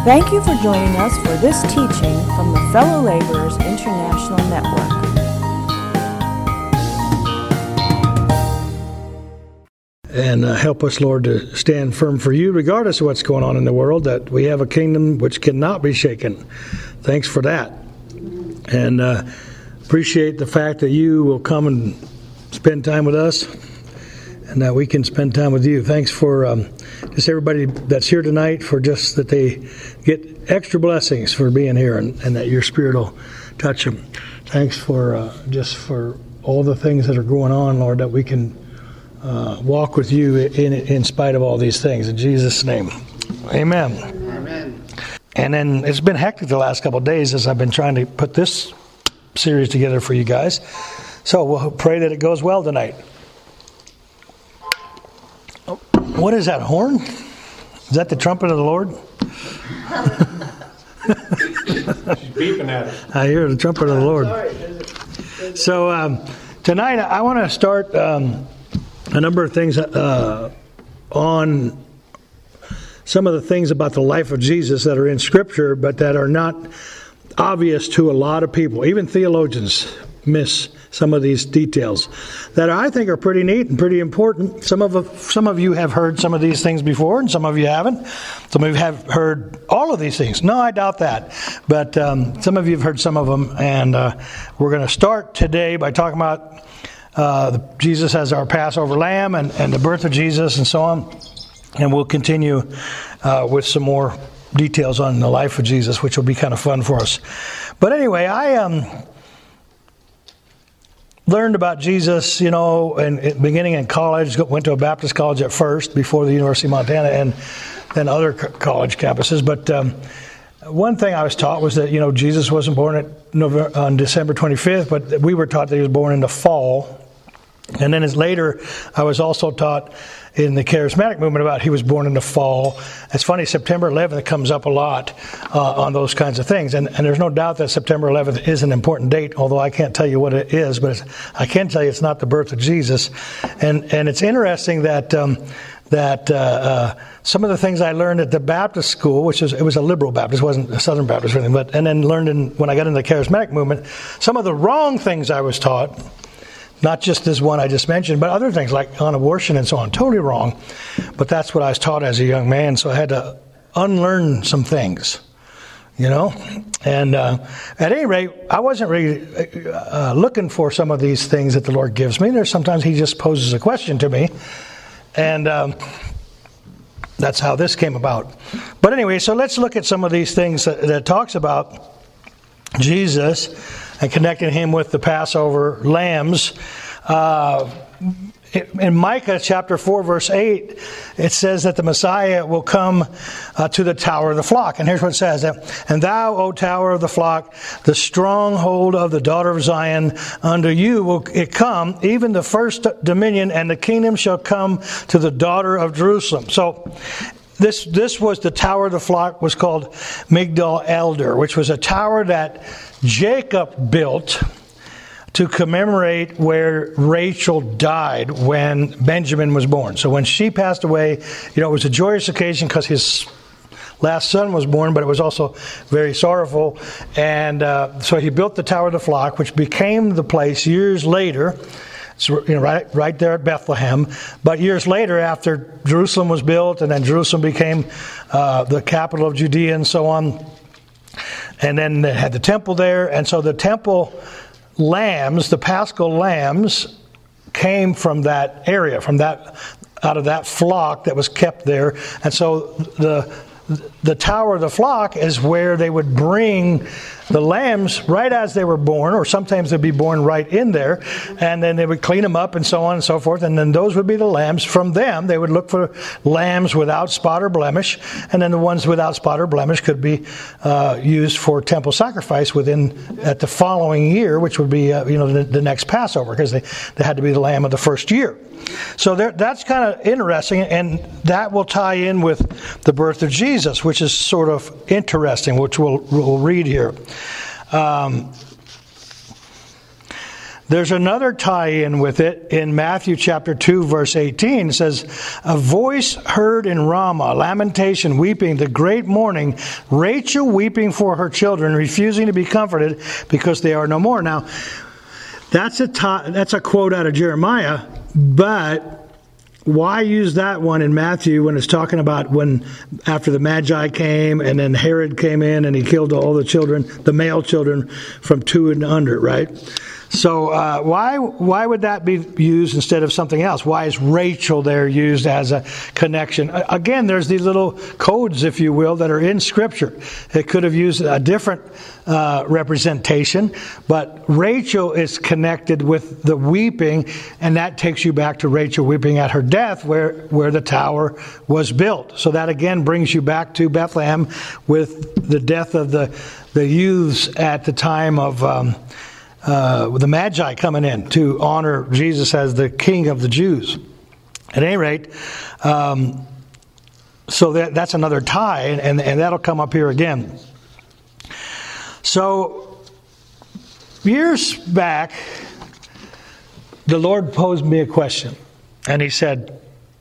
Thank you for joining us for this teaching from the Fellow Laborers International Network. And help us, Lord, to stand firm for you, regardless of what's going on in the world, that we have a kingdom which cannot be shaken. Thanks for that. And appreciate the fact that you will come and spend time with us, and that we can spend time with you. Thanks for just everybody that's here tonight, for just that they get extra blessings for being here, and that your Spirit will touch them. Thanks for just for all the things that are going on, Lord, that we can walk with you in spite of all these things. In Jesus' name, amen. Amen. And then it's been hectic the last couple of days as I've been trying to put this series together for you guys. So we'll pray that it goes well tonight. What is that, horn? Is that the trumpet of the Lord? She's beeping at it. I hear the trumpet of the Lord. So tonight I want to start a number of things on some of the things about the life of Jesus that are in Scripture, but that are not obvious to a lot of people. Even theologians miss some of these details that I think are pretty neat and pretty important. Some of you have heard some of these things before, and some of you haven't. Some of you have heard all of these things. No, I doubt that. But some of you have heard some of them, and we're going to start today by talking about Jesus as our Passover lamb and the birth of Jesus and so on. And we'll continue with some more details on the life of Jesus, which will be kind of fun for us. But anyway, I learned about Jesus, beginning in college. Went to a Baptist college at first, before the University of Montana, and then other college campuses. But one thing I was taught was that, Jesus wasn't born on December 25th, but we were taught that he was born in the fall. And then later, I was also taught in the charismatic movement about he was born in the fall. It's funny, September 11th comes up a lot on those kinds of things. And there's no doubt that September 11th is an important date, although I can't tell you what it is, but I can tell you it's not the birth of Jesus. And it's interesting that some of the things I learned at the Baptist school, it was a liberal Baptist, it wasn't a Southern Baptist or anything, and then learned when I got into the charismatic movement, some of the wrong things I was taught. Not just this one I just mentioned, but other things like on abortion and so on. Totally wrong. But that's what I was taught as a young man, so I had to unlearn some things, And at any rate, I wasn't really looking for some of these things that the Lord gives me. There's sometimes he just poses a question to me. And that's how this came about. But anyway, so let's look at some of these things that talks about Jesus and connecting him with the Passover lambs. In Micah chapter 4, verse 8, it says that the Messiah will come to the tower of the flock. And here's what it says. And thou, O tower of the flock, the stronghold of the daughter of Zion, unto you will it come, even the first dominion, and the kingdom shall come to the daughter of Jerusalem. So this was the tower of the flock, was called Migdal Elder, which was a tower that Jacob built to commemorate where Rachel died when Benjamin was born. So when she passed away, it was a joyous occasion because his last son was born, but it was also very sorrowful. And so he built the Tower of the Flock, which became the place years later. It's right there at Bethlehem. But years later, after Jerusalem was built, and then Jerusalem became the capital of Judea and so on, and then they had the temple there. And so the temple lambs, the Paschal lambs, came from that area, out of that flock that was kept there. And so the Tower of the Flock is where they would bring the lambs right as they were born, or sometimes they'd be born right in there, and then they would clean them up and so on and so forth, and then those would be the lambs. From them, they would look for lambs without spot or blemish, and then the ones without spot or blemish could be used for temple sacrifice at the following year, which would be the next Passover, because they had to be the lamb of the first year. So that's kind of interesting, and that will tie in with the birth of Jesus, which is sort of interesting, which we'll read here. There's another tie-in with it in Matthew chapter 2, verse 18. It says, a voice heard in Ramah, lamentation, weeping, the great mourning, Rachel weeping for her children, refusing to be comforted because they are no more. Now, that's a quote out of Jeremiah, but why use that one in Matthew when it's talking about when after the Magi came and then Herod came in and he killed all the children, the male children from 2 and under, right? So why would that be used instead of something else? Why is Rachel there used as a connection? Again, there's these little codes, if you will, that are in Scripture. It could have used a different representation, but Rachel is connected with the weeping, and that takes you back to Rachel weeping at her death where the tower was built. So that again brings you back to Bethlehem with the death of the youths at the time of the Magi coming in to honor Jesus as the King of the Jews. At any rate, so that's another tie, and that'll come up here again. So, years back, the Lord posed me a question, and He said,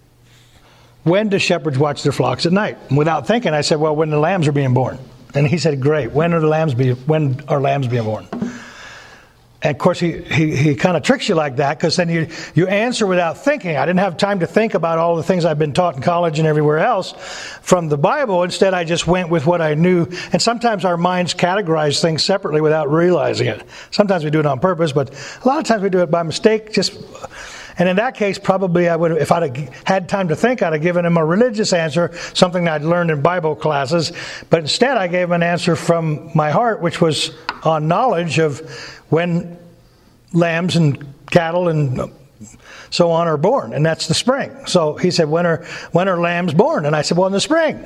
when do shepherds watch their flocks at night? And without thinking, I said, well, when the lambs are being born. And He said, great, when are lambs being born? And of course, he kind of tricks you like that, because then you answer without thinking. I didn't have time to think about all the things I've been taught in college and everywhere else from the Bible. Instead, I just went with what I knew. And sometimes our minds categorize things separately without realizing it. Sometimes we do it on purpose, but a lot of times we do it by mistake. And in that case, probably I would, if I'd had time to think, I'd have given him a religious answer, something that I'd learned in Bible classes. But instead, I gave him an answer from my heart, which was on knowledge of when lambs and cattle and so on are born, and that's the spring. So he said, when are lambs born? And I said, well, in the spring.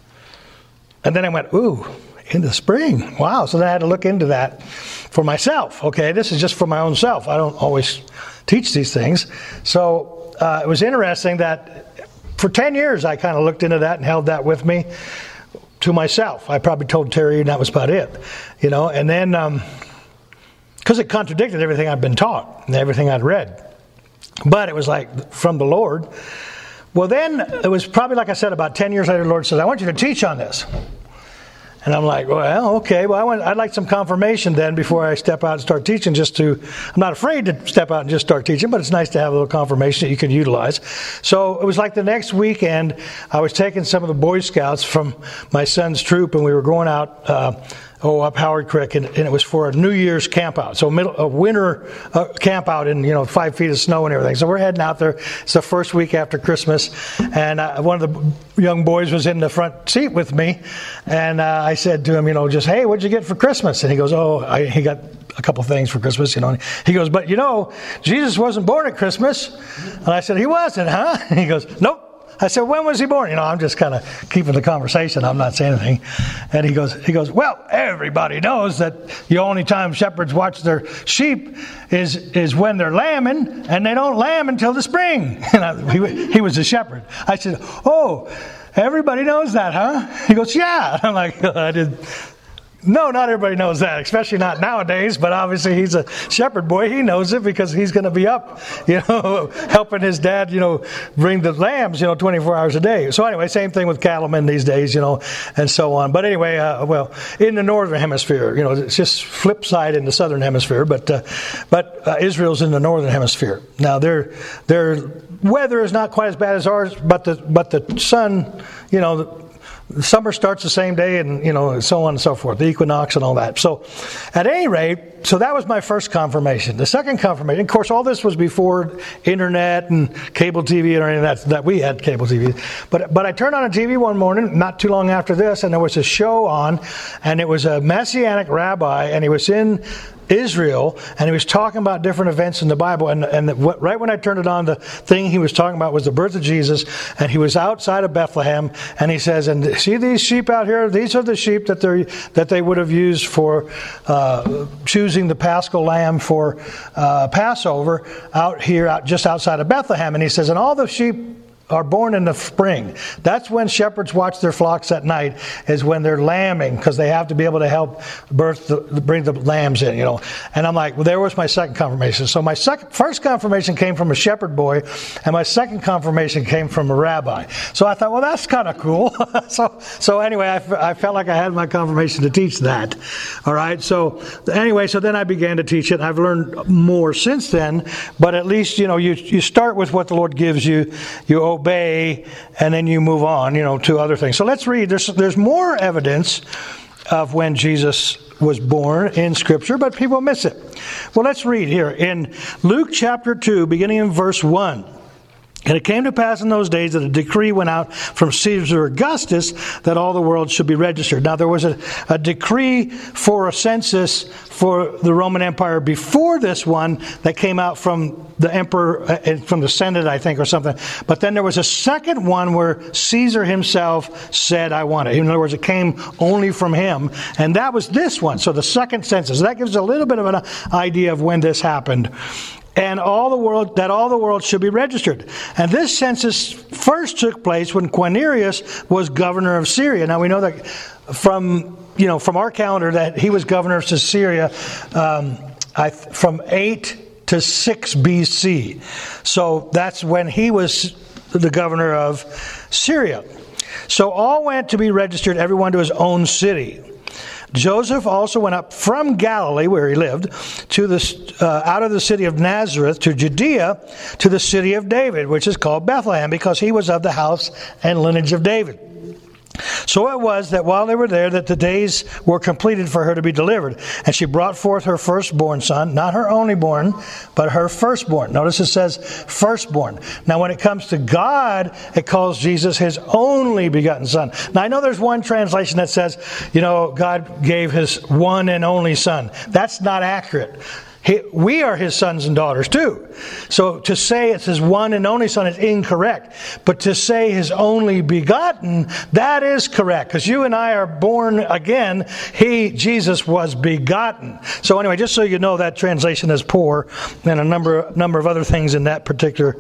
And then I went, ooh, in the spring. Wow. So then I had to look into that for myself. Okay, this is just for my own self. I don't always teach these things. So it was interesting that for 10 years I kind of looked into that and held that with me to myself. I probably told Terry, and that was about it. And then because it contradicted everything I'd been taught and everything I'd read. But it was like from the Lord. Well, then it was probably, like I said, about 10 years later, the Lord says, I want you to teach on this. And I'm like, well, okay. Well, I'd like some confirmation then before I step out and start teaching, I'm not afraid to step out and just start teaching, but it's nice to have a little confirmation that you can utilize. So it was like the next weekend, I was taking some of the Boy Scouts from my son's troop, and we were going out up Howard Creek, and it was for a New Year's camp out. So a winter camp out in 5 feet of snow and everything. So we're heading out there. It's the first week after Christmas, and one of the young boys was in the front seat with me, and I said to him, just, hey, what'd you get for Christmas? And he goes, he got a couple things for Christmas, And he goes, but Jesus wasn't born at Christmas. And I said, he wasn't, huh? And he goes, nope. I said, when was he born? I'm just kind of keeping the conversation. I'm not saying anything. And he goes, well, everybody knows that the only time shepherds watch their sheep is when they're lambing, and they don't lamb until the spring. And he was a shepherd. I said, oh, everybody knows that, huh? He goes, yeah. I'm like, no, not everybody knows that, especially not nowadays, but obviously he's a shepherd boy. He knows it because he's going to be up, helping his dad, bring the lambs, 24 hours a day. So anyway, same thing with cattlemen these days, and so on. But anyway, in the northern hemisphere, it's just flip side in the southern hemisphere, but Israel's in the northern hemisphere. Now their weather is not quite as bad as ours, but the sun, the summer starts the same day, and so on and so forth, the equinox and all that. So at any rate, so that was my first confirmation. The second confirmation, of course, all this was before internet and cable TV or anything that we had cable TV. But I turned on a TV one morning, not too long after this, and there was a show on, and it was a Messianic rabbi, and he was in Israel, and he was talking about different events in the Bible, right when I turned it on, the thing he was talking about was the birth of Jesus, and he was outside of Bethlehem, and he says, and see these sheep out here? These are the sheep that they would have used for choosing the Paschal lamb for Passover out here, just outside of Bethlehem. And he says, and all the sheep are born in the spring. That's when shepherds watch their flocks at night, is when they're lambing, because they have to be able to help bring the lambs in, And I'm like, well, there was my second confirmation. So my first confirmation came from a shepherd boy, and my second confirmation came from a rabbi. So I thought, well, that's kind of cool. So anyway, I felt like I had my confirmation to teach that. All right. So anyway, so then I began to teach it. I've learned more since then, but at least, you start with what the Lord gives you. You obey, and then you move on, to other things. So let's read. There's more evidence of when Jesus was born in Scripture, but people miss it. Well, let's read here in Luke chapter 2, beginning in verse 1. And it came to pass in those days that a decree went out from Caesar Augustus that all the world should be registered. Now, there was a decree for a census for the Roman Empire before this one that came out from the emperor, from the Senate, I think, or something. But then there was a second one where Caesar himself said, I want it. In other words, it came only from him. And that was this one. So the second census. That gives a little bit of an idea of when this happened. And all the world should be registered. And this census first took place when Quirinius was governor of Syria. Now we know that from our calendar that he was governor of Syria from 8 to 6 BC. So that's when he was the governor of Syria. So all went to be registered, everyone to his own city. Joseph also went up from Galilee, where he lived, to out of the city of Nazareth to Judea, to the city of David, which is called Bethlehem, because he was of the house and lineage of David. So it was that while they were there, that the days were completed for her to be delivered. And she brought forth her firstborn son, not her only born, but her firstborn. Notice it says firstborn. Now when it comes to God, it calls Jesus his only begotten son. Now I know there's one translation that says, God gave his one and only son. That's not accurate. We are his sons and daughters too. So to say it's his one and only son is incorrect. But to say his only begotten, that is correct. Because you and I are born again. Jesus was begotten. So anyway, just so you know, that translation is poor. And a number of other things in that particular.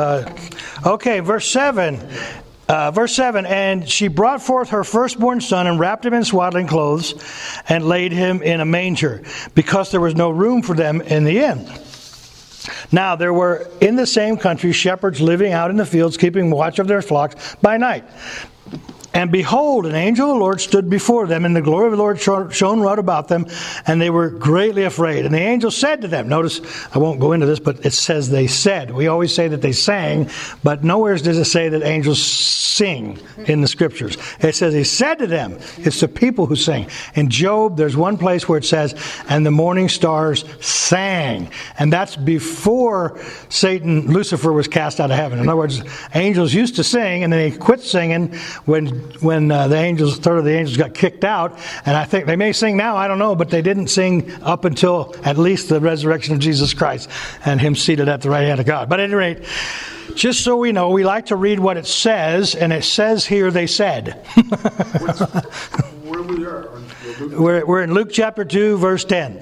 Okay, verse 7. Verse 7, and she brought forth her firstborn son and wrapped him in swaddling clothes and laid him in a manger, because there was no room for them in the inn. Now there were in the same country shepherds living out in the fields, keeping watch of their flocks by night. And behold, an angel of the Lord stood before them, and the glory of the Lord shone round about them, and they were greatly afraid. And the angel said to them, notice, I won't go into this, but it says they said. We always say that they sang, but nowhere does it say that angels sing in the Scriptures. It says he said to them. It's the people who sing. In Job, there's one place where it says, and the morning stars sang. And that's before Lucifer was cast out of heaven. In other words, angels used to sing, and then they quit singing when the third of the angels got kicked out. And I think they may sing now, I don't know, but they didn't sing up until at least the resurrection of Jesus Christ and him seated at the right hand of God. But at any rate, just so we know, we like to read what it says, and it says here they said. Where we are? We're in Luke chapter 2, verse 10.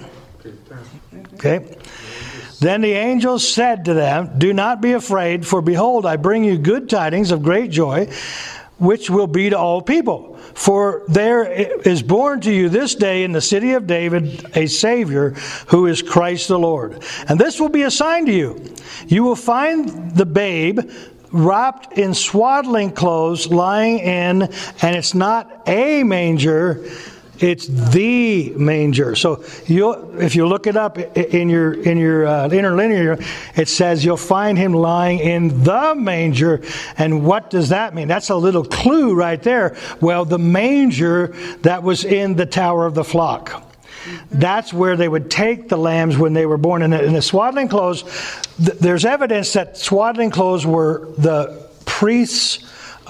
Okay. Then the angel said to them, do not be afraid, for behold, I bring you good tidings of great joy, which will be to all people. For there is born to you this day in the city of David a Savior, who is Christ the Lord. And this will be a sign to you. You will find the babe wrapped in swaddling clothes, lying in, and it's not a manger, it's the manger. So if you look it up in your interlinear, it says you'll find him lying in the manger. And what does that mean? That's a little clue right there. Well, the manger that was in the tower of the flock. That's where they would take the lambs when they were born. In the swaddling clothes, there's evidence that swaddling clothes were the priests'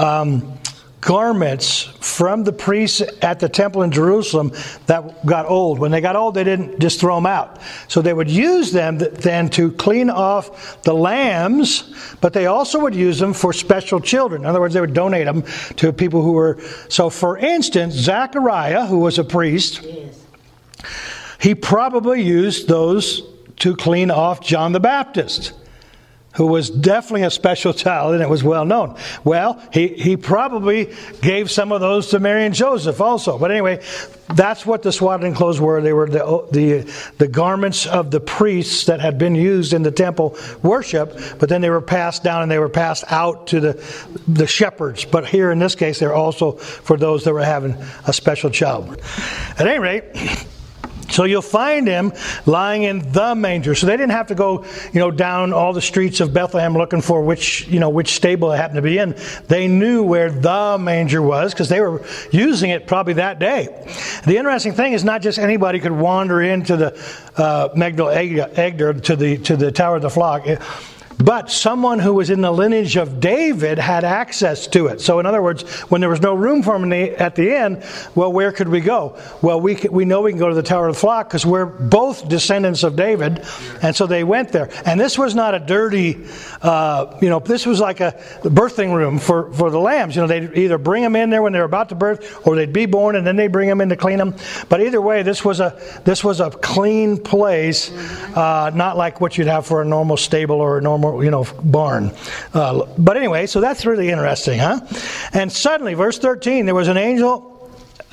garments from the priests at the temple in Jerusalem that got old. When they got old, they didn't just throw them out. So they would use them then to clean off the lambs, but they also would use them for special children. In other words, they would donate them to people who were... So for instance, Zechariah, who was a priest, he probably used those to clean off John the Baptist, who was definitely a special child, and it was well known. Well, he probably gave some of those to Mary and Joseph also. But anyway, that's what the swaddling clothes were. They were the garments of the priests that had been used in the temple worship, but then they were passed down and they were passed out to the shepherds. But here in this case, they're also for those that were having a special child. At any rate, so you'll find him lying in the manger. So they didn't have to go, down all the streets of Bethlehem looking for which stable it happened to be in. They knew where the manger was because they were using it probably that day. The interesting thing is not just anybody could wander into the Migdal Eder to the Tower of the Flock. But someone who was in the lineage of David had access to it. So in other words, when there was no room for him at the end, well, where could we go? Well, we know we can go to the Tower of the Flock because we're both descendants of David. And so they went there. And this was not a dirty, this was like a birthing room for the lambs. They'd either bring them in there when they were about to birth, or they'd be born and then they'd bring them in to clean them. But either way, this was a clean place, not like what you'd have for a normal stable or a normal barn. But anyway, so that's really interesting, huh? And suddenly, verse 13, there was an angel,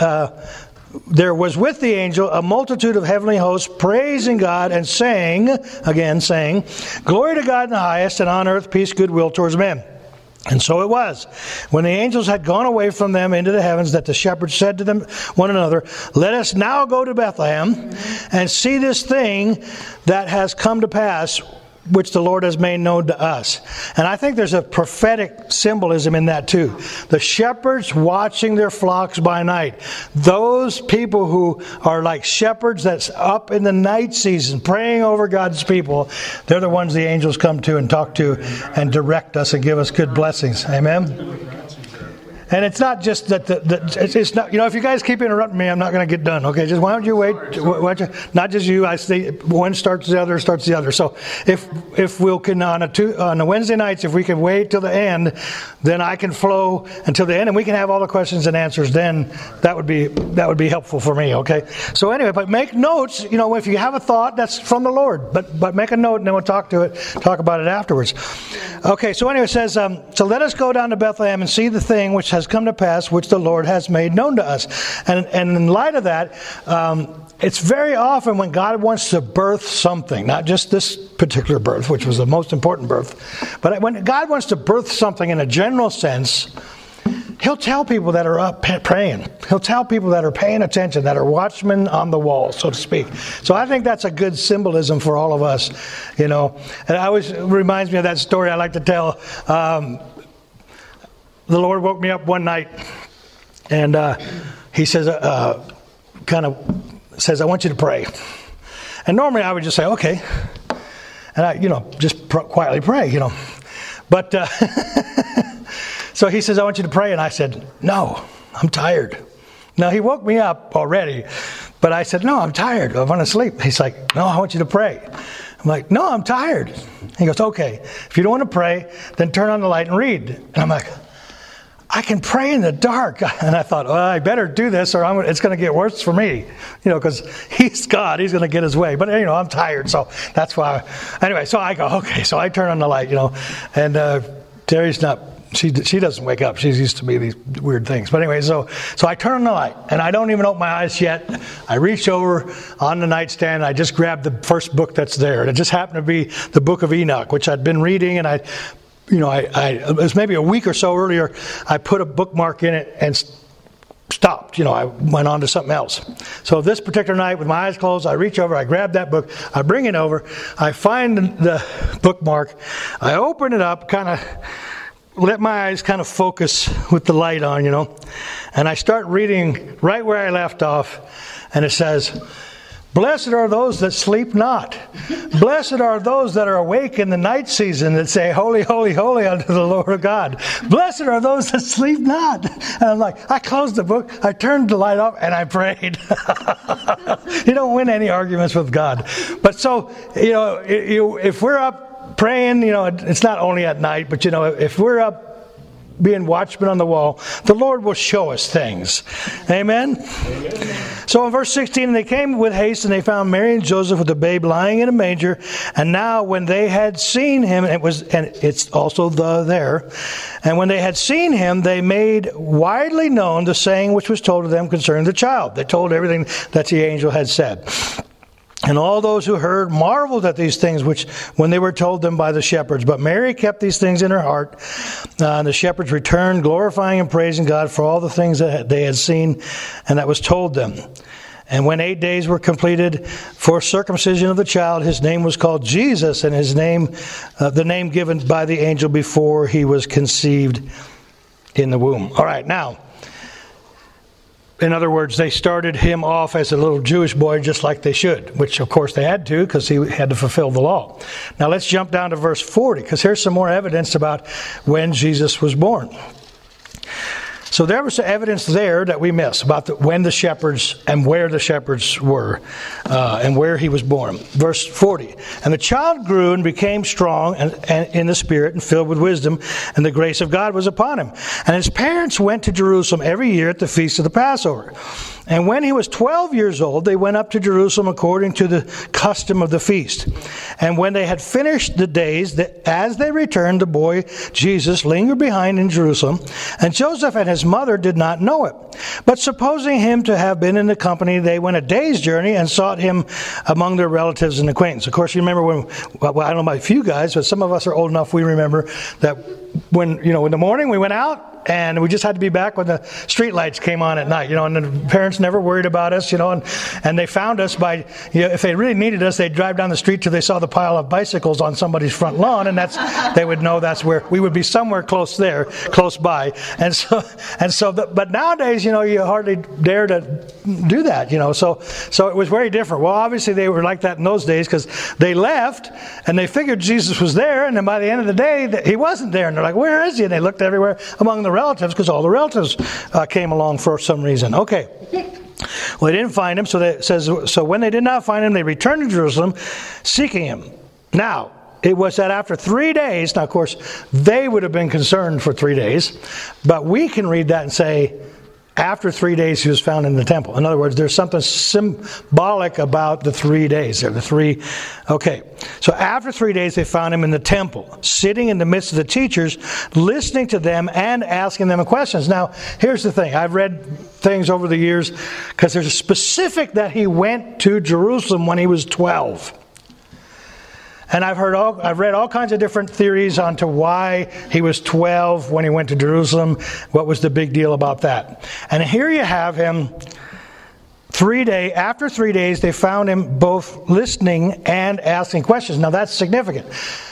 there was with the angel a multitude of heavenly hosts praising God and saying, Glory to God in the highest, and on earth peace, goodwill towards men. And so it was, when the angels had gone away from them into the heavens, that the shepherds said to them one another, Let us now go to Bethlehem and see this thing that has come to pass, which the Lord has made known to us. And I think there's a prophetic symbolism in that too. The shepherds watching their flocks by night. Those people who are like shepherds that's up in the night season praying over God's people, they're the ones the angels come to and talk to and direct us and give us good blessings. Amen? And it's not just that it's not, if you guys keep interrupting me, I'm not going to get done. Okay, just why don't you wait? Not just you. I see one starts the other. So if we can on the Wednesday nights, if we can wait till the end, then I can flow until the end, and we can have all the questions and answers. Then that would be helpful for me. Okay. So anyway, but make notes. If you have a thought, that's from the Lord. But make a note, and then we'll talk about it afterwards. Okay. So anyway, it says, so let us go down to Bethlehem and see the thing which has come to pass, which the Lord has made known to us. And in light of that, it's very often when God wants to birth something, not just this particular birth, which was the most important birth, but when God wants to birth something in a general sense, He'll tell people that are up praying. He'll tell people that are paying attention, that are watchmen on the wall, so to speak. So I think that's a good symbolism for all of us, And it always reminds me of that story I like to tell. The Lord woke me up one night, and He says, I want you to pray. And normally I would just say, okay. And I, just quietly pray, But, so He says, I want you to pray. And I said, no, I'm tired. Now, He woke me up already, but I said, no, I'm tired. I want to sleep. He's like, no, I want you to pray. I'm like, no, I'm tired. He goes, okay, if you don't want to pray, then turn on the light and read. And I'm like, I can pray in the dark. And I thought, well, I better do this or it's going to get worse for me, because He's God. He's going to get His way. But, I'm tired. So that's why. Anyway, so I go, okay. So I turn on the light, and Terry's not, she doesn't wake up. She's used to me these weird things. But anyway, so I turn on the light and I don't even open my eyes yet. I reach over on the nightstand. And I just grab the first book that's there. And it just happened to be the book of Enoch, which I'd been reading, and it was maybe a week or so earlier, I put a bookmark in it and stopped. I went on to something else. So this particular night, with my eyes closed, I reach over, I grab that book, I bring it over, I find the bookmark, I open it up, kind of let my eyes kind of focus with the light on, and I start reading right where I left off, and it says, Blessed are those that sleep not. Blessed are those that are awake in the night season that say, Holy, holy, holy unto the Lord God. Blessed are those that sleep not. And I'm like, I closed the book, I turned the light off, and I prayed. You don't win any arguments with God. But so, if we're up praying, it's not only at night, but if we're up being watchmen on the wall, the Lord will show us things. Amen? So in verse 16, they came with haste, and they found Mary and Joseph with the babe lying in a manger. And now when they had seen him, and it's also there, and when they had seen him, they made widely known the saying which was told to them concerning the child. They told everything that the angel had said. And all those who heard marveled at these things which when they were told them by the shepherds. But Mary kept these things in her heart. And the shepherds returned, glorifying and praising God for all the things that they had seen and that was told them. And when 8 days were completed for circumcision of the child, his name was called Jesus, and his name, the name given by the angel before he was conceived in the womb. All right, now, in other words, they started him off as a little Jewish boy just like they should, which of course they had to because he had to fulfill the law. Now let's jump down to verse 40 because here's some more evidence about when Jesus was born. So there was evidence there that we miss about when the shepherds and where the shepherds were and where he was born. Verse 40, and the child grew and became strong and in the spirit and filled with wisdom, and the grace of God was upon him. And his parents went to Jerusalem every year at the feast of the Passover. And when he was 12 years old, they went up to Jerusalem according to the custom of the feast. And when they had finished the days, as they returned, the boy Jesus lingered behind in Jerusalem, and Joseph and his mother did not know it. But supposing him to have been in the company, they went a day's journey and sought him among their relatives and acquaintances. Of course, you remember when, well, I don't know about a few guys, but some of us are old enough, we remember that when, in the morning we went out, and we just had to be back when the street lights came on at night, and the parents never worried about us, and they found us by, if they really needed us, they'd drive down the street till they saw the pile of bicycles on somebody's front lawn, and they would know that's where we would be, somewhere close by. But nowadays, you hardly dare to do that, so it was very different. Well, obviously they were like that in those days because they left and they figured Jesus was there, and then by the end of the day, he wasn't there, and they're like, where is he? And they looked everywhere among the relatives because all the relatives came along for some reason. Okay. Well, they didn't find him, so it says, so when they did not find him, they returned to Jerusalem seeking him. Now, it was that after 3 days, now of course, they would have been concerned for 3 days, but we can read that and say, after 3 days he was found in the temple. In other words, there's something symbolic about the 3 days there. Okay. So after 3 days they found him in the temple, sitting in the midst of the teachers, listening to them and asking them questions. Now, here's the thing. I've read things over the years because there's a specific that he went to Jerusalem when he was 12. And I've read all kinds of different theories onto why he was 12 when he went to Jerusalem. What was the big deal about that? And here you have him. After 3 days, they found him both listening and asking questions. Now that's significant.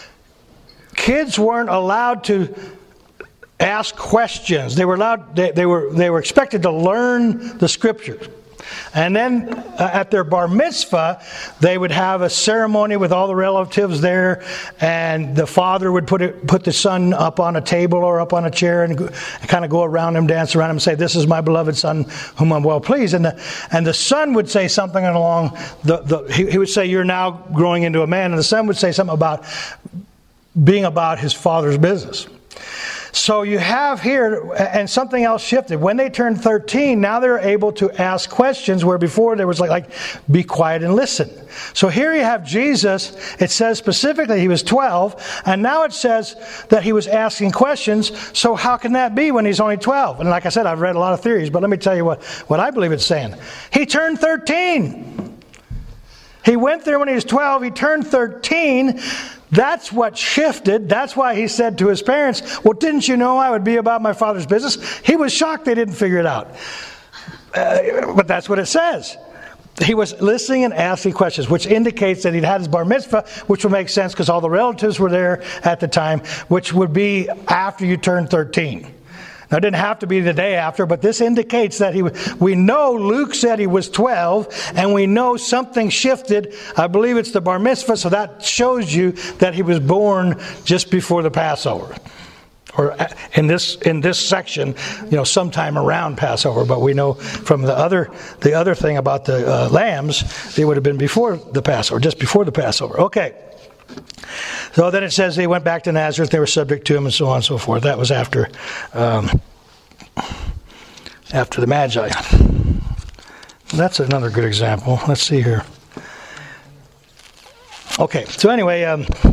Kids weren't allowed to ask questions. They were expected to learn the scriptures. And then at their bar mitzvah, they would have a ceremony with all the relatives there, and the father would put the son up on a table or up on a chair and kind of go around him, dance around him, and say, "This is my beloved son, whom I'm well pleased." And the son would say something along he would say, "You're now growing into a man," and the son would say something about being about his father's business. So you have here, and something else shifted. When they turned 13, now they're able to ask questions where before there was like be quiet and listen. So here you have Jesus. It says specifically he was 12, and now it says that he was asking questions. So how can that be when he's only 12? And like I said, I've read a lot of theories, but let me tell you what I believe it's saying. He turned 13. He went there when he was 12. He turned 13. That's what shifted. That's why he said to his parents, "Well, didn't you know I would be about my Father's business?" He was shocked they didn't figure it out. But that's what it says. He was listening and asking questions, which indicates that he'd had his bar mitzvah, which would make sense because all the relatives were there at the time, which would be after you turned 13. Now, it didn't have to be the day after, but this indicates that we know Luke said he was 12, and we know something shifted. I believe it's the bar mitzvah, so that shows you that he was born just before the Passover. Or in this section, sometime around Passover. But we know from the other thing about the lambs, they would have been before the Passover, just before the Passover. Okay. So then it says they went back to Nazareth. They were subject to him, and so on and so forth. That was after the Magi. That's another good example. Let's see here. Okay, so anyway,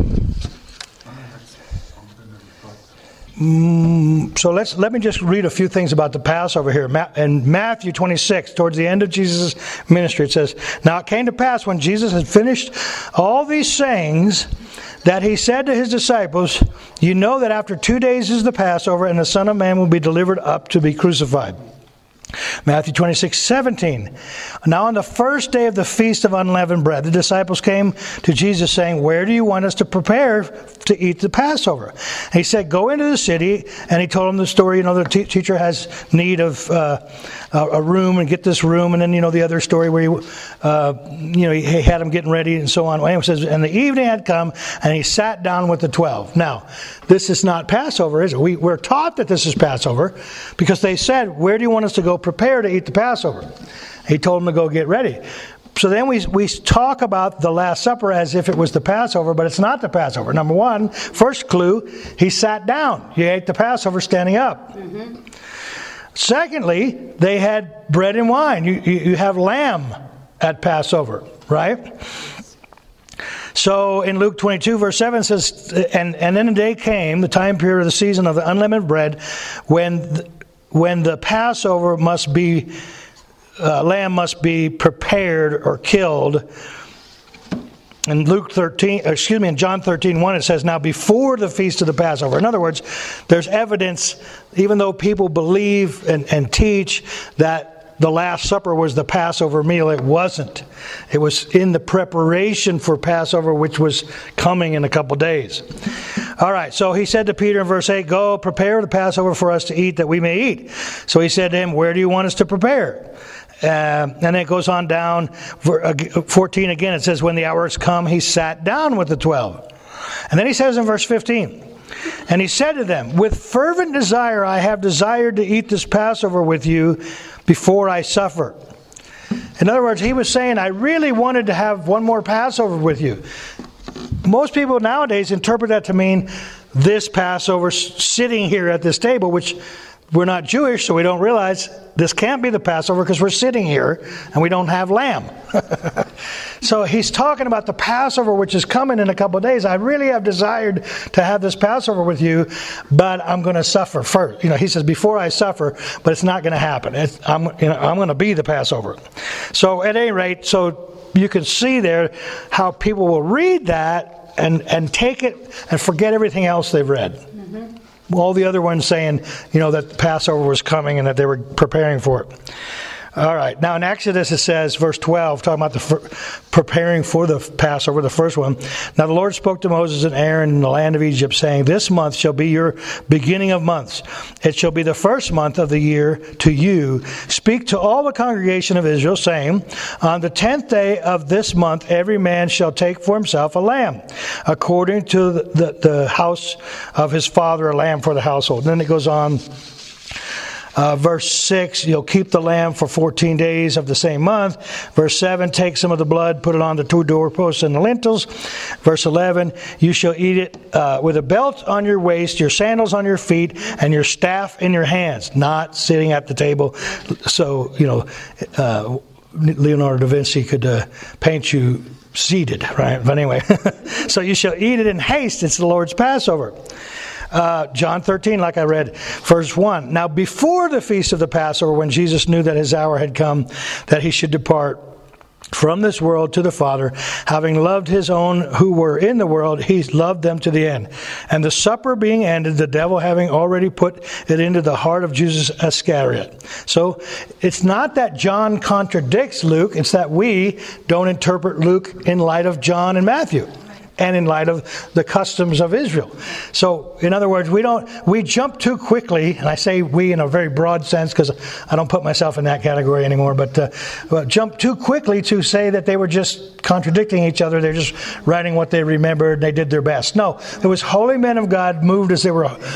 so let me just read a few things about the Passover here. In Matthew 26, towards the end of Jesus' ministry, it says, "Now it came to pass when Jesus had finished all these sayings that he said to his disciples, 'You know that after 2 days is the Passover, and the Son of Man will be delivered up to be crucified.'" Matthew 26:17. "Now on the first day of the Feast of Unleavened Bread, the disciples came to Jesus saying, 'Where do you want us to prepare to eat the Passover?' And he said, 'Go into the city.' And he told them the story, the teacher has need of a room, and get this room. And then, the other story where he had them getting ready and so on. And it says, and the evening had come, and he sat down with the 12. Now, this is not Passover, is it? We're taught that this is Passover because they said, 'Where do you want us to go prepare to eat the Passover?' He told them to go get ready. So then we talk about the Last Supper as if it was the Passover, but it's not the Passover. Number one, first clue, he sat down. He ate the Passover standing up. Mm-hmm. Secondly, they had bread and wine. You have lamb at Passover, right? So in Luke 22, verse 7 says, and then the day came, the time period of the season of the unleavened bread, when the Passover must be, lamb must be prepared or killed. In in John 13:1, it says, "Now before the feast of the Passover." In other words, there's evidence, even though people believe and teach that the Last Supper was the Passover meal, it wasn't. It was in the preparation for Passover, which was coming in a couple days. All right, so he said to Peter in verse 8, "Go prepare the Passover for us to eat, that we may eat." So he said to him, "Where do you want us to prepare?" And then it goes on down, 14 again, it says, "When the hour has come, he sat down with the 12. And then he says in verse 15, "And he said to them, 'With fervent desire I have desired to eat this Passover with you before I suffer.'" In other words, he was saying, I really wanted to have one more Passover with you. Most people nowadays interpret that to mean this Passover sitting here at this table, which we're not Jewish, so we don't realize this can't be the Passover because we're sitting here and we don't have lamb. So he's talking about the Passover, which is coming in a couple of days. I really have desired to have this Passover with you, but I'm going to suffer first. He says, before I suffer, but it's not going to happen. I'm going to be the Passover. So at any rate, so you can see there how people will read that and take it and forget everything else they've read. Mm-hmm. All the other ones saying, that Passover was coming and that they were preparing for it. All right. Now in Exodus it says, verse 12, talking about the preparing for the Passover, the first one. "Now the Lord spoke to Moses and Aaron in the land of Egypt, saying, 'This month shall be your beginning of months. It shall be the first month of the year to you. Speak to all the congregation of Israel, saying, On the 10th day of this month every man shall take for himself a lamb, according to the house of his father, a lamb for the household.'" And then it goes on. Verse 6, "You'll keep the lamb for 14 days of the same month." Verse 7, "Take some of the blood, put it on the 2 doorposts and the lintels." Verse 11, "You shall eat it with a belt on your waist, your sandals on your feet, and your staff in your hands." Not sitting at the table. So, Leonardo da Vinci could paint you seated, right? But anyway, so you shall eat it in haste. It's the Lord's Passover. John 13, like I read, verse 1. "Now before the feast of the Passover, when Jesus knew that his hour had come, that he should depart from this world to the Father, having loved his own who were in the world, he loved them to the end. And the supper being ended, the devil having already put it into the heart of Judas Iscariot." So it's not that John contradicts Luke, it's that we don't interpret Luke in light of John and Matthew, and in light of the customs of Israel. So, in other words, we jump too quickly, and I say we in a very broad sense because I don't put myself in that category anymore, but jump too quickly to say that they were just contradicting each other. They're just writing what they remembered, they did their best. No, it was holy men of God moved they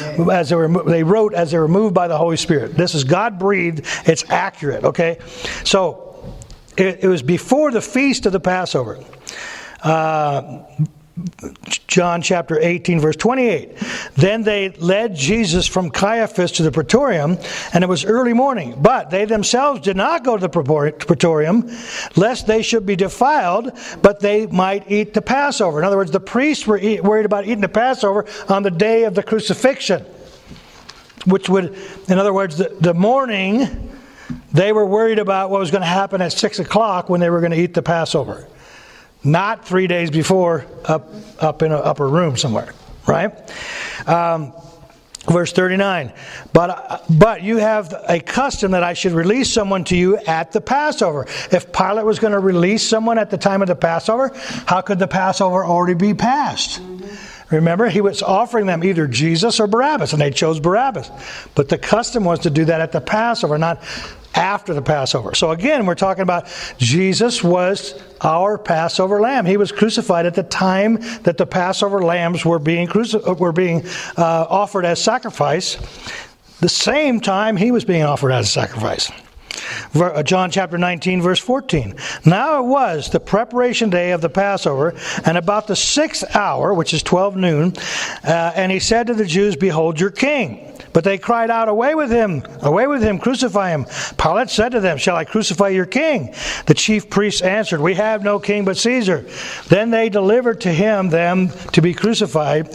wrote as they were moved by the Holy Spirit. This is God-breathed, it's accurate, okay? So, it was before the feast of the Passover. John chapter 18, verse 28. Then they led Jesus from Caiaphas to the praetorium, and it was early morning. But they themselves did not go to the praetorium, lest they should be defiled, but they might eat the Passover. In other words, the priests were worried about eating the Passover on the day of the crucifixion. Which would, in other words, the morning, they were worried about what was going to happen at 6 o'clock when they were going to eat the Passover. Not 3 days before up in an upper room somewhere, right? Verse 39, but you have a custom that I should release someone to you at the Passover. If Pilate was going to release someone at the time of the Passover, how could the Passover already be passed? Remember, he was offering them either Jesus or Barabbas, and they chose Barabbas. But the custom was to do that at the Passover, not after the Passover. So again, we're talking about Jesus was our Passover lamb. He was crucified at the time that the Passover lambs were being offered as sacrifice. The same time he was being offered as a sacrifice. John chapter 19, verse 14. Now it was the preparation day of the Passover, and about the 6th hour, which is 12 noon, and he said to the Jews, "Behold your king." But they cried out, "Away with him! Away with him! Crucify him!" Pilate said to them, "Shall I crucify your king?" The chief priests answered, "We have no king but Caesar." Then they delivered to him him to be crucified.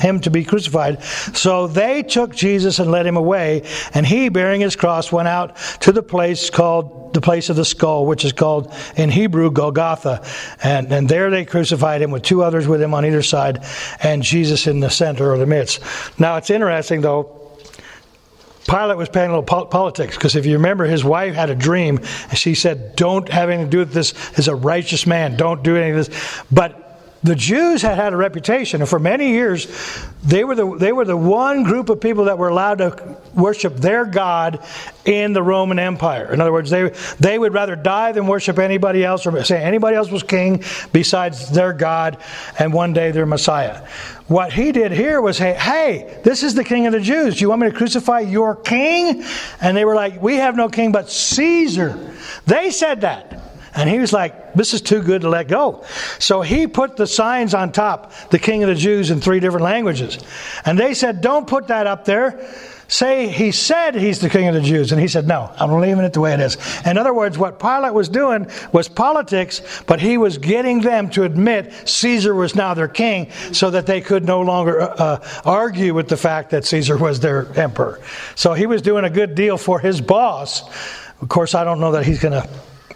So they took Jesus and led him away, and he, bearing his cross, went out to the place called the place of the skull, which is called in Hebrew Golgotha. And there they crucified him with 2 others with him on either side, and Jesus in the center or the midst. Now it's interesting though, Pilate was playing a little politics, because if you remember, his wife had a dream, and she said, "Don't have anything to do with this as a righteous man. Don't do any of this." But the Jews had a reputation, and for many years, they were the one group of people that were allowed to worship their God in the Roman Empire. In other words, they would rather die than worship anybody else, or say anybody else was king besides their God and one day their Messiah. What he did here was, hey, this is the King of the Jews. Do you want me to crucify your king? And they were like, "We have no king but Caesar." They said that. And he was like, "This is too good to let go." So he put the signs on top, "The King of the Jews," in 3 different languages. And they said, "Don't put that up there. Say he said he's the King of the Jews." And he said, "No, I'm leaving it the way it is." In other words, what Pilate was doing was politics, but he was getting them to admit Caesar was now their king, so that they could no longer argue with the fact that Caesar was their emperor. So he was doing a good deal for his boss. Of course, I don't know that he's going to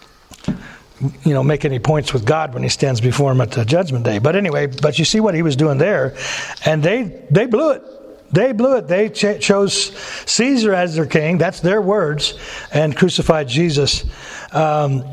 make any points with God when he stands before him at the judgment day. But anyway, but you see what he was doing there, and they blew it. They blew it. They chose Caesar as their king. That's their words, and crucified Jesus. And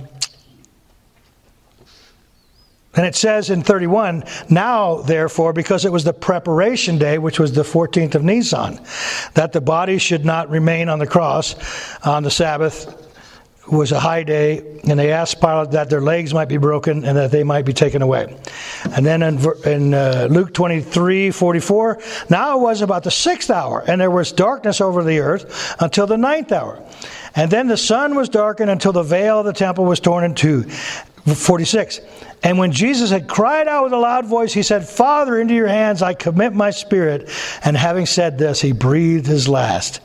it says in 31, "Now, therefore, because it was the preparation day, which was the 14th of Nisan, that the body should not remain on the cross on the Sabbath, was a high day, and they asked Pilate that their legs might be broken and that they might be taken away." And then in Luke 23:44, "Now it was about the 6th hour, and there was darkness over the earth until the 9th hour. And then the sun was darkened until the veil of the temple was torn in two." 46, "And when Jesus had cried out with a loud voice, he said, 'Father, into your hands I commit my spirit.' And having said this, he breathed his last."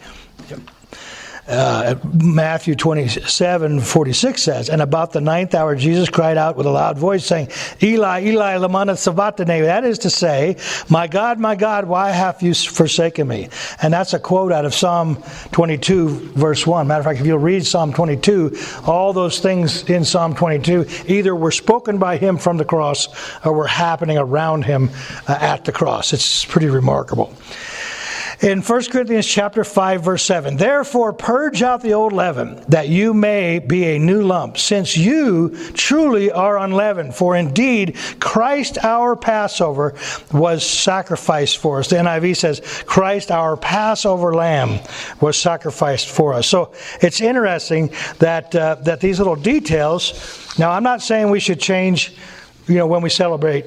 Matthew 27:46 says, "And about the 9th hour Jesus cried out with a loud voice, saying, 'Eli, Eli, lama sabachthani,' that is to say, my God, why have you forsaken me?" And that's a quote out of Psalm 22, verse 1. Matter of fact, if you'll read Psalm 22, all those things in Psalm 22 either were spoken by him from the cross or were happening around him at the cross. It's pretty remarkable. In 1 Corinthians chapter 5, verse 7, "Therefore purge out the old leaven, that you may be a new lump, since you truly are unleavened. For indeed, Christ our Passover was sacrificed for us." The NIV says, "Christ our Passover lamb was sacrificed for us." So it's interesting that these little details. Now, I'm not saying we should change, when we celebrate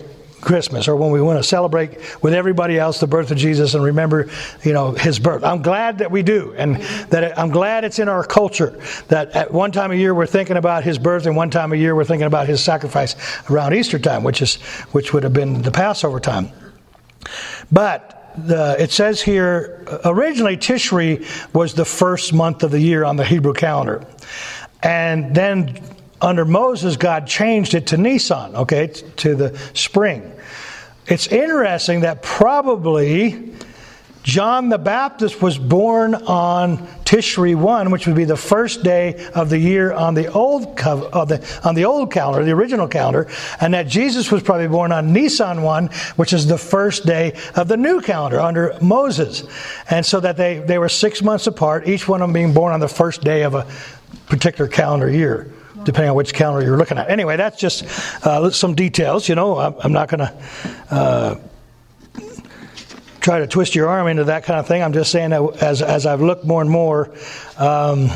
Christmas, or when we want to celebrate with everybody else the birth of Jesus and remember, his birth. I'm glad that we do, and that I'm glad it's in our culture that at one time of year we're thinking about his birth, and one time of year we're thinking about his sacrifice around Easter time, which would have been the Passover time. But it says here, originally Tishri was the first month of the year on the Hebrew calendar, and then under Moses, God changed it to Nisan, to the spring. It's interesting that probably John the Baptist was born on Tishri 1, which would be the first day of the year on the old calendar, the original calendar, and that Jesus was probably born on Nisan 1, which is the first day of the new calendar under Moses. And so that they were 6 months apart, each one of them being born on the first day of a particular calendar year, depending on which calendar you're looking at. Anyway, that's just some details. I'm not going to try to twist your arm into that kind of thing. I'm just saying that as I've looked more and more, of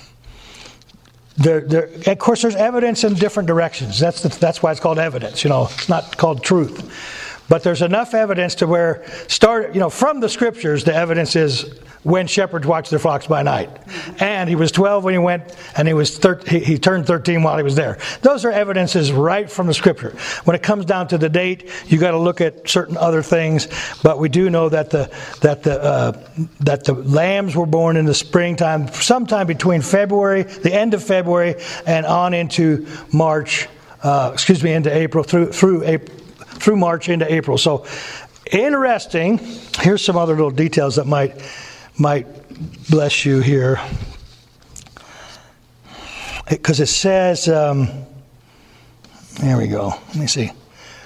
course, there's evidence in different directions. That's why it's called evidence. It's not called truth. But there's enough evidence to where from the Scriptures, the evidence is when shepherds watch their flocks by night. And he was 12 when he went, and he turned 13 while he was there. Those are evidences right from the Scripture. When it comes down to the date, you got to look at certain other things. But we do know that the lambs were born in the springtime, sometime between the end of February, and on into March. Into April through March into April. So interesting. Here's some other little details that might bless you here. Because it says, there we go. Let me see.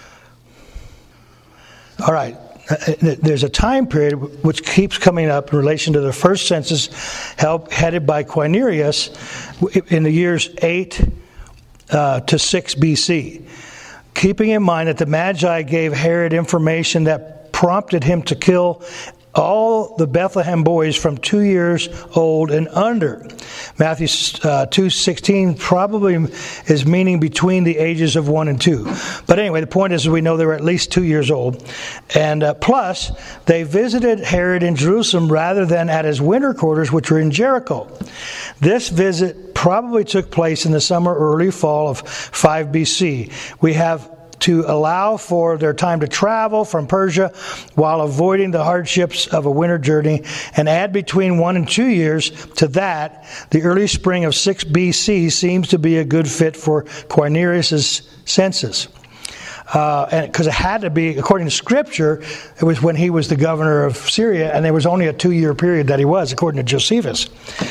All right. There's a time period which keeps coming up in relation to the first census headed by Quirinius in the years 8 to 6 BC. Keeping in mind that the Magi gave Herod information that prompted him to kill all the Bethlehem boys from 2 years old and under. Matthew 2:16 probably is meaning between the ages of 1 and 2. But anyway, the point is we know they were at least 2 years old. And plus, they visited Herod in Jerusalem rather than at his winter quarters, which were in Jericho. This visit probably took place in the summer or early fall of 5 BC. We have to allow for their time to travel from Persia while avoiding the hardships of a winter journey, and add between 1 and 2 years to that. The early spring of 6 BC seems to be a good fit for Quirinius' census. And because it had to be, according to Scripture, it was when he was the governor of Syria, and there was only a 2-year period that he was, according to Josephus.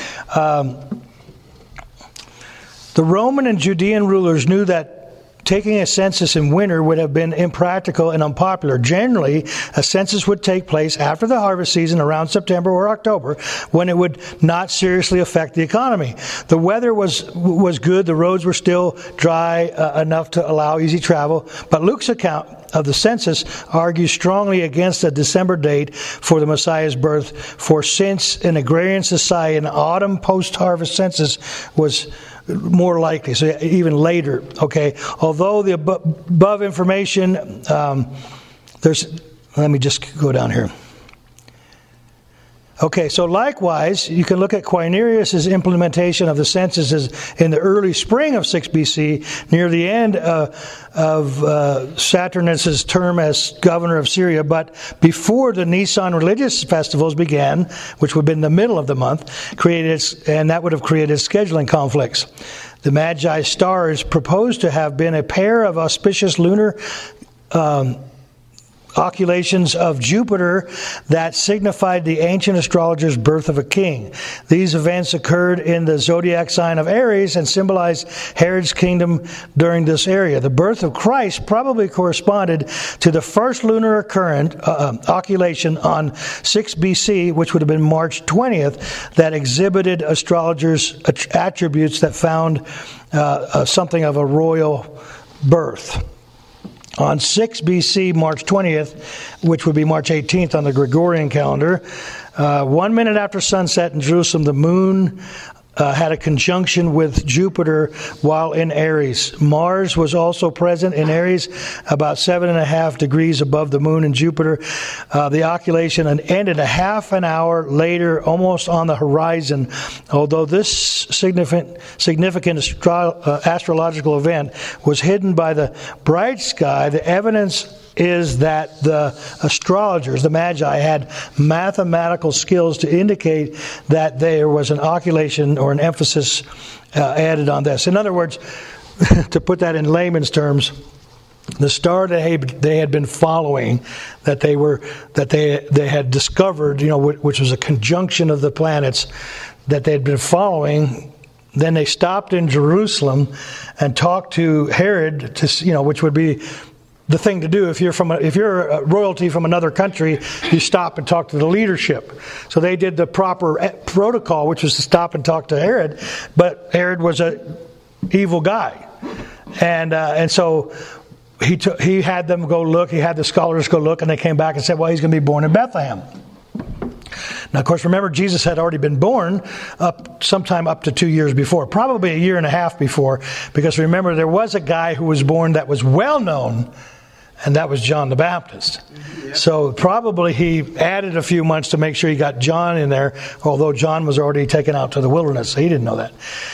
The Roman and Judean rulers knew that taking a census in winter would have been impractical and unpopular. Generally, a census would take place after the harvest season around September or October, when it would not seriously affect the economy. The weather was good. The roads were still dry enough to allow easy travel. But Luke's account of the census argues strongly against a December date for the Messiah's birth, for since in agrarian society an autumn post-harvest census was more likely, so even later, okay? Although the above information, let me just go down here. Okay, so likewise, you can look at Quirinius' implementation of the censuses in the early spring of 6 BC, near the end of Saturninus' term as governor of Syria, but before the Nisan religious festivals began, which would have been the middle of the month, and that would have created scheduling conflicts. The Magi star is proposed to have been a pair of auspicious lunar oculations of Jupiter that signified the ancient astrologer's birth of a king. These events occurred in the zodiac sign of Aries and symbolized Herod's kingdom during this area. The birth of Christ probably corresponded to the first lunar occultation on 6 BC, which would have been March 20th, that exhibited astrologers' attributes that found something of a royal birth. On 6 BC, March 20th, which would be March 18th on the Gregorian calendar, 1 minute after sunset in Jerusalem, the moon had a conjunction with Jupiter while in Aries. Mars was also present in Aries, about 7.5 degrees above the moon and Jupiter. The occultation ended a half an hour later, almost on the horizon. Although this significant astrological event was hidden by the bright sky, the evidence is that the astrologers, the Magi, had mathematical skills to indicate that there was an occultation or an emphasis added on this. In other words, to put that in layman's terms, the star that they had been following, that they had discovered, which was a conjunction of the planets that they had been following. Then they stopped in Jerusalem and talked to Herod, which would be the thing to do if you're a royalty from another country. You stop and talk to the leadership. So they did the proper protocol, which was to stop and talk to Herod. But Herod was an evil guy, and so he had them go look. He had the scholars go look, and they came back and said, "Well, he's going to be born in Bethlehem." Now, of course, remember, Jesus had already been born sometime up to 2 years before, probably a year and a half before, because remember, there was a guy who was born that was well known, and that was John the Baptist. Yep. So probably he added a few months to make sure he got John in there, although John was already taken out to the wilderness, so he didn't know that.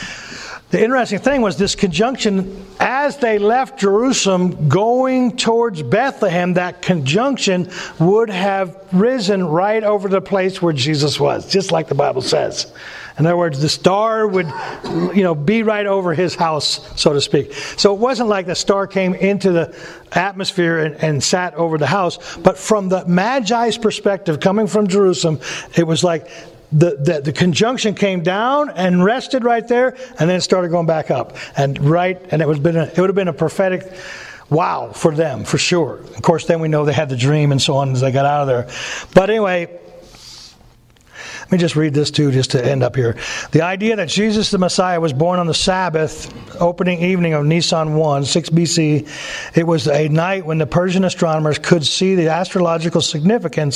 The interesting thing was this conjunction, as they left Jerusalem going towards Bethlehem, that conjunction would have risen right over the place where Jesus was, just like the Bible says. In other words, the star would, be right over his house, so to speak. So it wasn't like the star came into the atmosphere and sat over the house, but from the Magi's perspective, coming from Jerusalem, it was like the conjunction came down and rested right there, and then it started going back up. And it would have been a prophetic wow for them, for sure. Of course, then we know they had the dream and so on as they got out of there. But anyway, let me just read this too, just to end up here. The idea that Jesus the Messiah was born on the Sabbath, opening evening of Nisan 1, 6 BC, it was a night when the Persian astronomers could see the astrological significant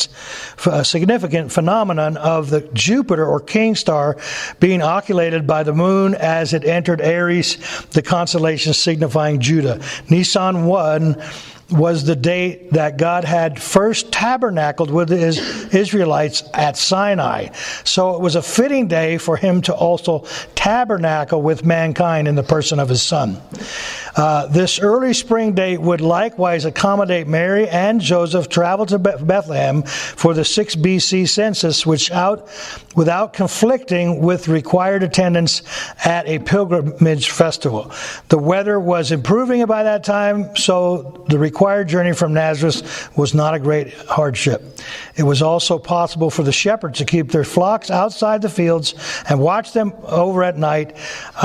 phenomenon of the Jupiter or King Star being occultated by the moon as it entered Aries, the constellation signifying Judah. Nisan 1 was the date that God had first tabernacled with His Israelites at Sinai. So it was a fitting day for Him to also tabernacle with mankind in the person of His Son. This early spring date would likewise accommodate Mary and Joseph travel to Bethlehem for the 6 BC census, without conflicting with required attendance at a pilgrimage festival. The weather was improving by that time, so the required journey from Nazareth was not a great hardship. It was also possible for the shepherds to keep their flocks outside the fields and watch them over at night,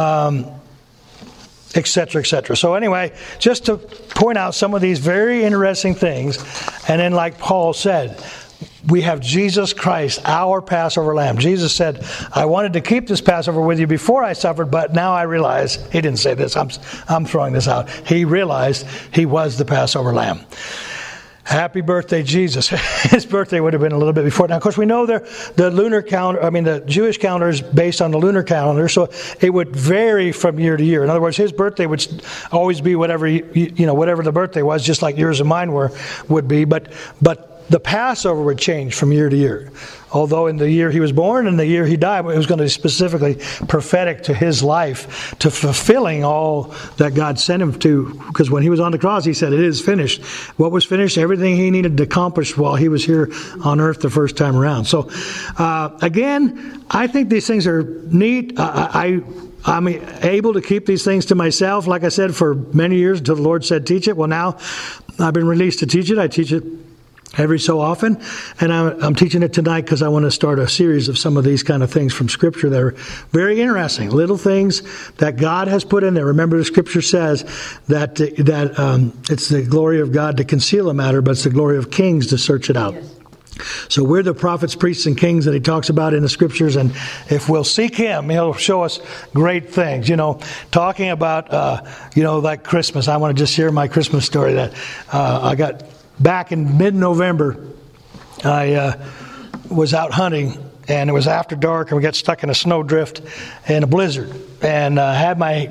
etc., etc. So anyway, just to point out some of these very interesting things, and then like Paul said, we have Jesus Christ, our Passover Lamb. Jesus said, I wanted to keep this Passover with you before I suffered, but now I realize, he didn't say this, I'm throwing this out. He realized he was the Passover Lamb. Happy birthday, Jesus. His birthday would have been a little bit before. Now, of course, we know the lunar calendar, the Jewish calendar is based on the lunar calendar, so it would vary from year to year. In other words, his birthday would always be whatever the birthday was, just like yours and mine would be, but the Passover would change from year to year. Although in the year he was born and the year he died, it was going to be specifically prophetic to his life, to fulfilling all that God sent him to. Because when he was on the cross, he said, it is finished. What was finished? Everything he needed to accomplish while he was here on earth the first time around. So, again, I think these things are neat. I'm able to keep these things to myself, like I said, for many years until the Lord said, teach it. Well, now I've been released to teach it. I teach it every so often, and I'm teaching it tonight because I want to start a series of some of these kind of things from Scripture that are very interesting, little things that God has put in there. Remember, the Scripture says that it's the glory of God to conceal a matter, but it's the glory of kings to search it out. Yes. So we're the prophets, priests, and kings that he talks about in the Scriptures, and if we'll seek him, he'll show us great things. Talking about, like Christmas, I want to just share my Christmas story that I got back in mid-November. I was out hunting, and it was after dark, and we got stuck in a snowdrift in a blizzard, and had my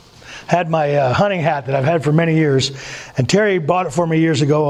hunting hat that I've had for many years, and Terry bought it for me years ago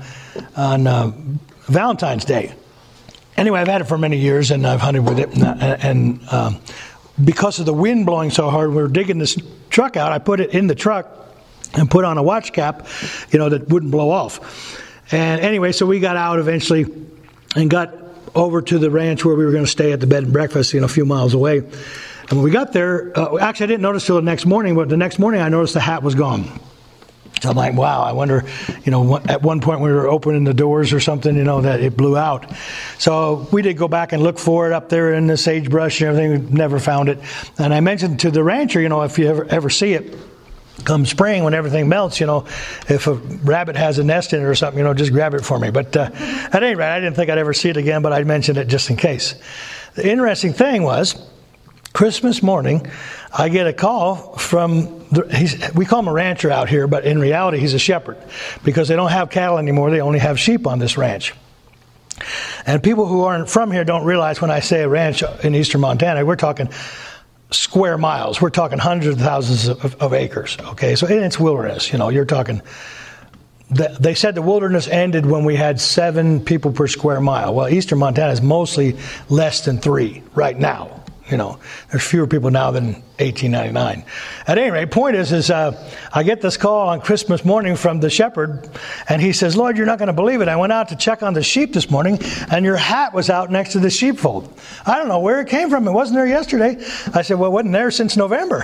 on Valentine's Day. Anyway, I've had it for many years, and I've hunted with it, and because of the wind blowing so hard, we were digging this truck out. I put it in the truck and put on a watch cap, that wouldn't blow off. And anyway, so we got out eventually and got over to the ranch where we were going to stay at the bed and breakfast, a few miles away. And when we got there, actually I didn't notice till the next morning, but the next morning I noticed the hat was gone. So I'm like, wow, I wonder, at one point we were opening the doors or something, that it blew out. So we did go back and look for it up there in the sagebrush and everything. We never found it. And I mentioned to the rancher, if you ever see it, come spring when everything melts, if a rabbit has a nest in it or something, just grab it for me. But at any rate, I didn't think I'd ever see it again, but I mentioned it just in case. The interesting thing was, Christmas morning, I get a call from, we call him a rancher out here, but in reality he's a shepherd, because they don't have cattle anymore, they only have sheep on this ranch. And people who aren't from here don't realize when I say a ranch in eastern Montana, we're talking square miles. We're talking hundreds of thousands of acres, okay? So it's wilderness, you're talking... They said the wilderness ended when we had 7 people per square mile. Well, eastern Montana is mostly less than 3 right now. There's fewer people now than 1899. At any rate, point is I get this call on Christmas morning from the shepherd, and he says, Lord, you're not going to believe it. I went out to check on the sheep this morning, and your hat was out next to the sheepfold. I don't know where it came from. It wasn't there yesterday. I said, well, it wasn't there since November.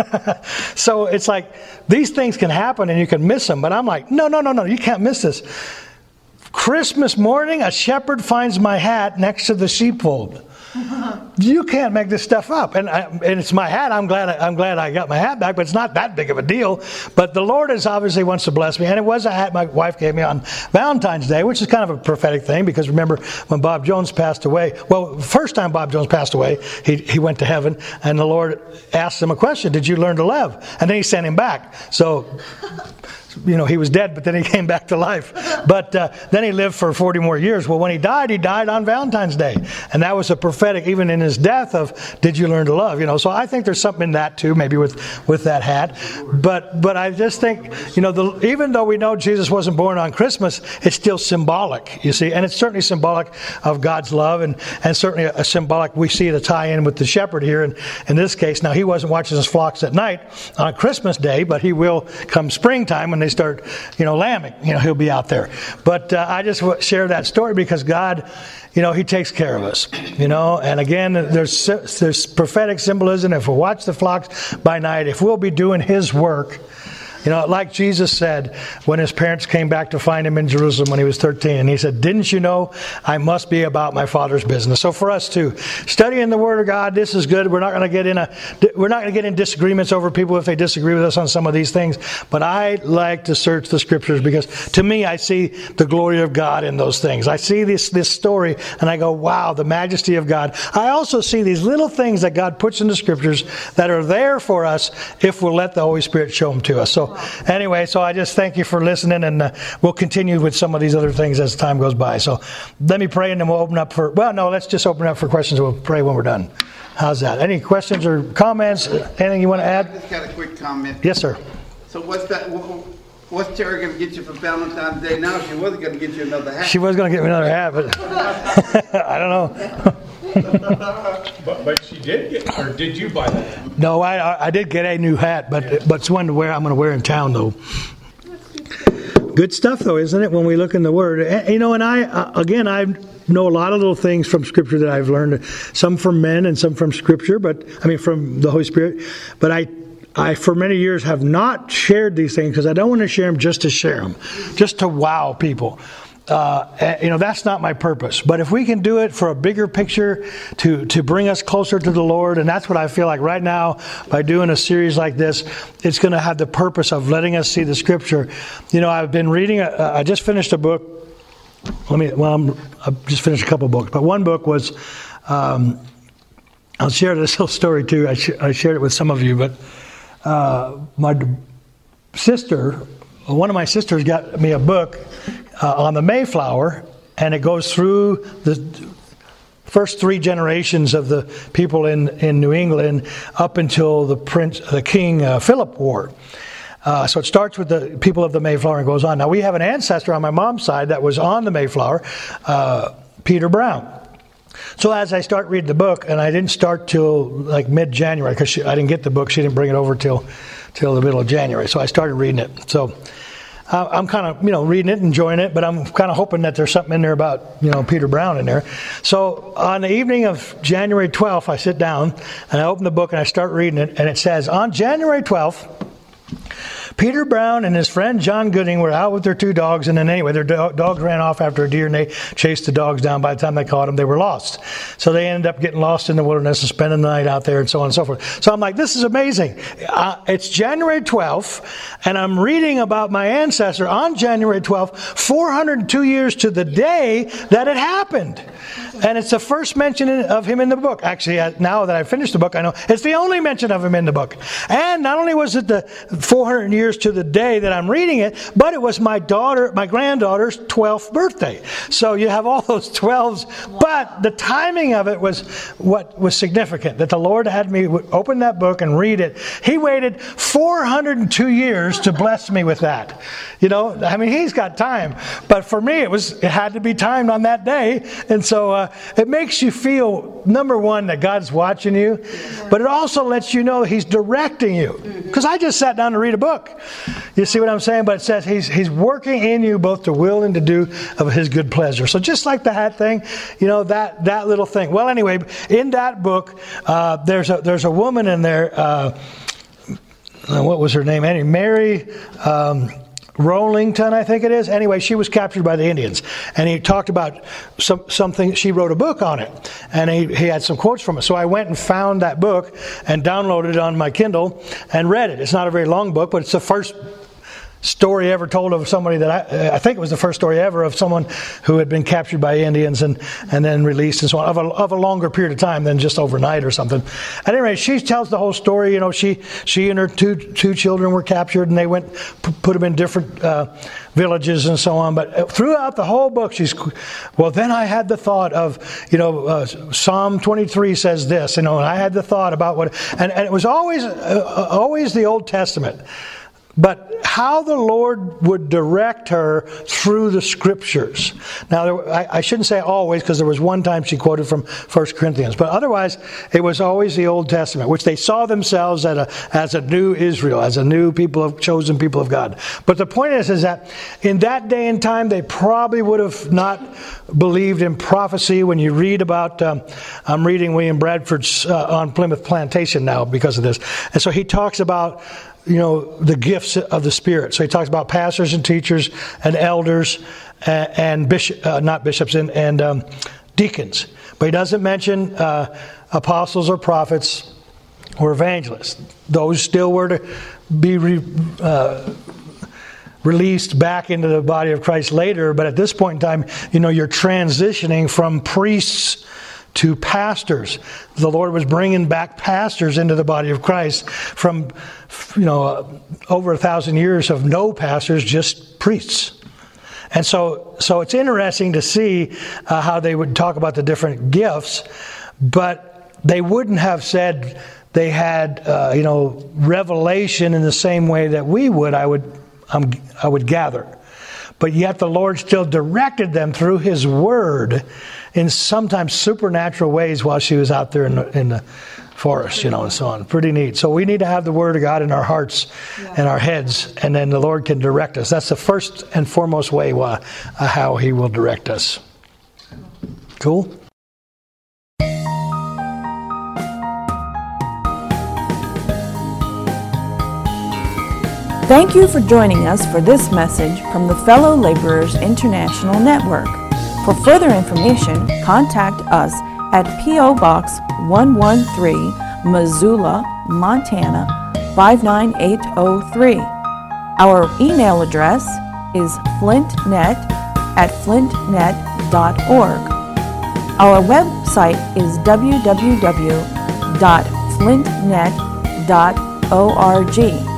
So it's like these things can happen, and you can miss them. But I'm like, no, you can't miss this. Christmas morning, a shepherd finds my hat next to the sheepfold. You can't make this stuff up, and it's my hat. I'm glad I got my hat back, but it's not that big of a deal. But the Lord obviously wants to bless me, and it was a hat my wife gave me on Valentine's Day, which is kind of a prophetic thing, because remember when Bob Jones passed away? Well, first time Bob Jones passed away, he went to heaven, and the Lord asked him a question: did you learn to love? And then he sent him back. So he was dead, but then he came back to life. But then he lived for 40 more years. Well, when he died on Valentine's Day. And that was a prophetic, even in his death, of did you learn to love? So I think there's something in that too, maybe with that hat. But I just think, even though we know Jesus wasn't born on Christmas, it's still symbolic, you see. And it's certainly symbolic of God's love, and certainly a symbolic, we see the tie-in with the shepherd here. And in this case, now he wasn't watching his flocks at night on Christmas Day, but he will come springtime when they start, lambing. He'll be out there. But I just share that story because God, He takes care of us. And again, there's prophetic symbolism. If we watch the flocks by night, if we'll be doing His work, like Jesus said when His parents came back to find Him in Jerusalem when He was 13. And He said, didn't you know I must be about my Father's business? So for us too, studying the Word of God, this is good. We're not going to get in disagreements over people if they disagree with us on some of these things. But I like to search the Scriptures because to me, I see the glory of God in those things. I see this story and I go, wow, the majesty of God. I also see these little things that God puts in the Scriptures that are there for us if we'll let the Holy Spirit show them to us. So anyway, so I just thank you for listening, and we'll continue with some of these other things as time goes by. So let me pray, and then we'll open up let's just open up for questions. We'll pray when we're done. How's that? Any questions or comments? Anything you want to add? I just got a quick comment. Yes, sir. So what's Terry going to get you for Valentine's Day now? She wasn't going to get you another hat. She was going to get me another hat, but I don't know. But she did get, or did you buy that? No, I did get a new hat, but it's one to I'm going to wear in town, though. Good stuff, though, isn't it, when we look in the Word? And I know a lot of little things from Scripture that I've learned, some from men and some from Scripture, from the Holy Spirit. But I for many years have not shared these things because I don't want to share them just to share them, just to wow people. That's not my purpose. But if we can do it for a bigger picture to bring us closer to the Lord, and that's what I feel like right now by doing a series like this, it's going to have the purpose of letting us see the Scripture. I've been reading, I just finished a book. I've just finished a couple books, but one book was, I'll share this little story too. I shared it with some of you, but my sister, one of my sisters got me a book on the Mayflower, and it goes through first 3 generations of the people in New England up until the King Philip War. So it starts with the people of the Mayflower and goes on. Now we have an ancestor on my mom's side that was on the Mayflower, Peter Brown. So as I start reading the book, and I didn't start till like mid-January because I didn't get the book. She didn't bring it over till the middle of January. So I started reading it. So I'm kind of, reading it, enjoying it, but I'm kind of hoping that there's something in there about, Peter Brown in there. So on the evening of January 12th, I sit down and I open the book and I start reading it, and it says, on January 12th, Peter Brown and his friend John Gooding were out with their 2 dogs, and then anyway, their dogs ran off after a deer, and they chased the dogs down. By the time they caught them, they were lost. So they ended up getting lost in the wilderness and spending the night out there, and so on and so forth. So I'm like, this is amazing. It's January 12th, and I'm reading about my ancestor on January 12th, 402 years to the day that it happened. And it's the first mention of him in the book. Actually, now that I've finished the book, I know it's the only mention of him in the book. And not only was it the 400 years to the day that I'm reading it, but it was my granddaughter's 12th birthday. So you have all those 12s, but the timing of it was what was significant, that the Lord had me open that book and read it. He waited 402 years to bless me with that. He's got time. But for me, it had to be timed on that day. And so it makes you feel, number one, that God's watching you, but it also lets you know He's directing you. Because I just sat down to read a book. You see what I'm saying? But it says He's working in you both to will and to do of His good pleasure. So just like the hat thing, that little thing. Well, anyway, in that book, there's a woman in there. What was her name? Mary Rowlington, I think it is. Anyway, she was captured by the Indians, and he talked about something. She wrote a book on it, and he had some quotes from it. So I went and found that book and downloaded it on my Kindle and read it. It's not a very long book, but it's the first story ever told of somebody that I think it was the first story ever of someone who had been captured by Indians and then released and so on, of a longer period of time than just overnight or something. At any rate, she tells the whole story. She and her two children were captured, and they went put them in different villages and so on. But throughout the whole book, then I had the thought of, Psalm 23 says this, and I had the thought about and it was always the Old Testament. But how the Lord would direct her through the Scriptures. Now, I shouldn't say always, because there was one time she quoted from 1 Corinthians. But otherwise, it was always the Old Testament, which they saw themselves as a new Israel, as a new chosen people of God. But the point is that in that day and time, they probably would have not believed in prophecy. When you read about, I'm reading William Bradford's on Plymouth Plantation now because of this. And so he talks about the gifts of the Spirit. So he talks about pastors and teachers and elders and not bishops and deacons. But he doesn't mention apostles or prophets or evangelists. Those still were to be released back into the body of Christ later. But at this point in time, you're transitioning from priests to pastors. The Lord was bringing back pastors into the body of Christ from, over 1,000 years of no pastors, just priests. And so it's interesting to see how they would talk about the different gifts, but they wouldn't have said they had, revelation in the same way that we would. I would gather. But yet the Lord still directed them through His Word in sometimes supernatural ways while she was out there in the forest, and so on. Pretty neat. So we need to have the Word of God in our hearts and our heads, and then the Lord can direct us. That's the first and foremost way how He will direct us. Cool? Thank you for joining us for this message from the Fellow Laborers International Network. For further information, contact us at P.O. Box 113, Missoula, Montana 59803. Our email address is flintnet@flintnet.org. Our website is www.flintnet.org.